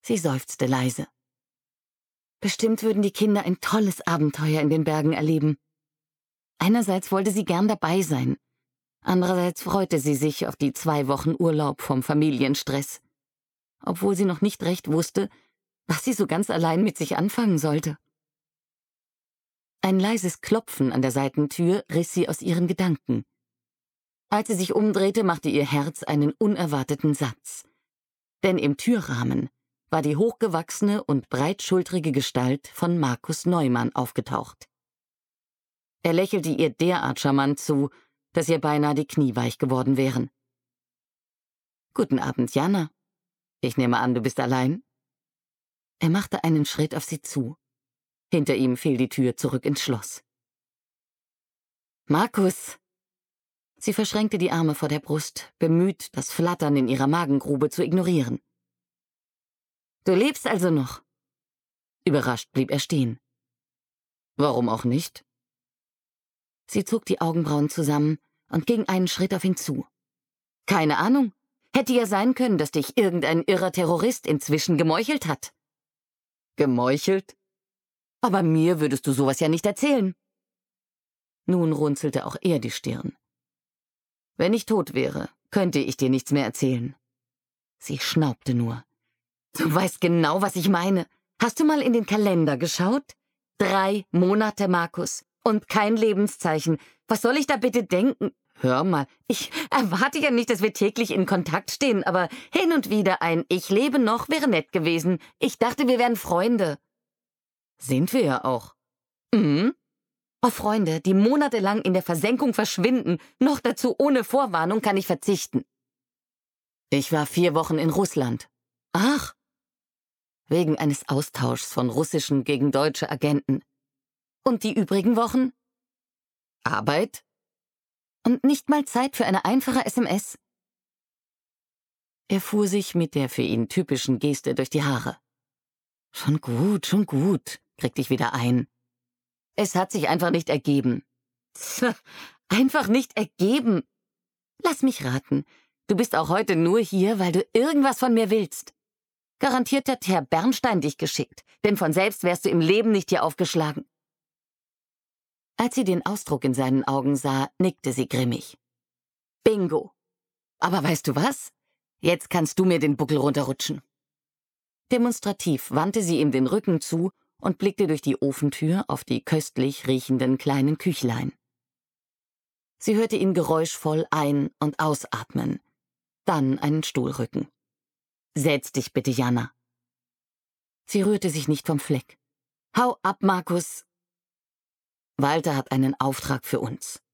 Sie seufzte leise. Bestimmt würden die Kinder ein tolles Abenteuer in den Bergen erleben. Einerseits wollte sie gern dabei sein, andererseits freute sie sich auf die 2 Wochen Urlaub vom Familienstress, obwohl sie noch nicht recht wusste, was sie so ganz allein mit sich anfangen sollte. Ein leises Klopfen an der Seitentür riss sie aus ihren Gedanken. Als sie sich umdrehte, machte ihr Herz einen unerwarteten Satz. Denn im Türrahmen war die hochgewachsene und breitschultrige Gestalt von Markus Neumann aufgetaucht. Er lächelte ihr derart charmant zu, dass ihr beinahe die Knie weich geworden wären. »Guten Abend, Jana. Ich nehme an, du bist allein?« Er machte einen Schritt auf sie zu. Hinter ihm fiel die Tür zurück ins Schloss. »Markus!« Sie verschränkte die Arme vor der Brust, bemüht, das Flattern in ihrer Magengrube zu ignorieren. »Du lebst also noch?« Überrascht blieb er stehen. »Warum auch nicht?« Sie zog die Augenbrauen zusammen und ging einen Schritt auf ihn zu. »Keine Ahnung. Hätte ja sein können, dass dich irgendein irrer Terrorist inzwischen gemeuchelt hat.« »Gemeuchelt? Aber mir würdest du sowas ja nicht erzählen.« Nun runzelte auch er die Stirn. »Wenn ich tot wäre, könnte ich dir nichts mehr erzählen.« Sie schnaubte nur. »Du weißt genau, was ich meine. Hast du mal in den Kalender geschaut? 3 Monate, Markus. Und kein Lebenszeichen. Was soll ich da bitte denken? Hör mal, ich erwarte ja nicht, dass wir täglich in Kontakt stehen, aber hin und wieder ein »Ich lebe noch« wäre nett gewesen. Ich dachte, wir wären Freunde.« »Sind wir ja auch.« »Mhm. Auf Freunde, die monatelang in der Versenkung verschwinden, noch dazu ohne Vorwarnung, kann ich verzichten.« »Ich war 4 Wochen in Russland.« »Ach.« »Wegen eines Austauschs von russischen gegen deutsche Agenten.« »Und die übrigen Wochen?« »Arbeit?« »Und nicht mal Zeit für eine einfache SMS?« Er fuhr sich mit der für ihn typischen Geste durch die Haare. Schon gut, krieg dich wieder ein. Es hat sich einfach nicht ergeben.« »Einfach nicht ergeben? Lass mich raten, du bist auch heute nur hier, weil du irgendwas von mir willst. Garantiert hat Herr Bernstein dich geschickt, denn von selbst wärst du im Leben nicht hier aufgeschlagen.« Als sie den Ausdruck in seinen Augen sah, nickte sie grimmig. »Bingo. Aber weißt du was? Jetzt kannst du mir den Buckel runterrutschen.« Demonstrativ wandte sie ihm den Rücken zu und blickte durch die Ofentür auf die köstlich riechenden kleinen Küchlein. Sie hörte ihn geräuschvoll ein- und ausatmen, dann einen Stuhl rücken. »Setz dich bitte, Jana.« Sie rührte sich nicht vom Fleck. »Hau ab, Markus. Walter hat einen Auftrag für uns.«